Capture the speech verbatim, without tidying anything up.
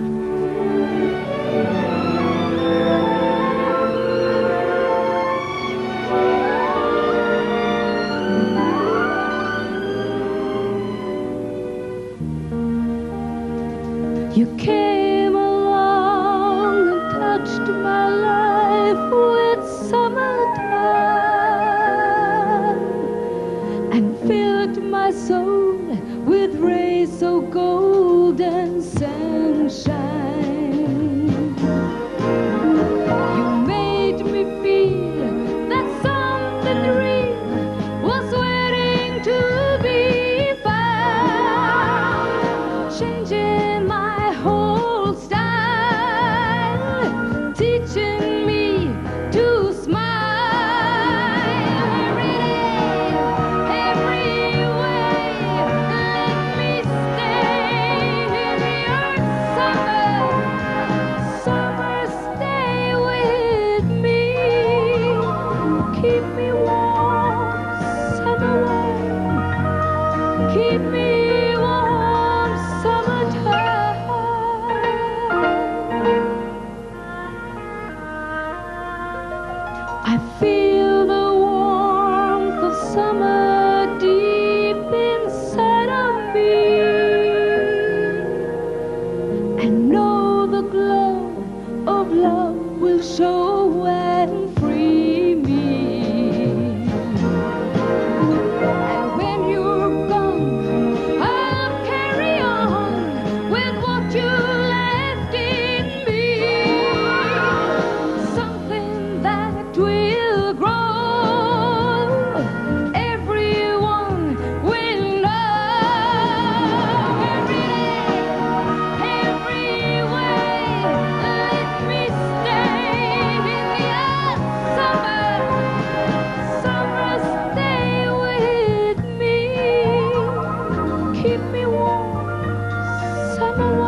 You came along and touched my life with summertime and filled my soul with rays so golden sunshine. You made me feel that something real was waiting to be found, changing my whole style, teaching me to smile every day, every way. Let me stay in your summer, summer, stay with me. Keep me warm, summer warm. Keep me warm, summertime. I feel the warmth of summer deep inside of me. I know the glow of love will show and free me. And when you're gone, I'll carry on with what you left in me. Something that will grow, everyone will know. Every day, every way, let me stay in your summer, summer, stay with me. Keep me warm, summer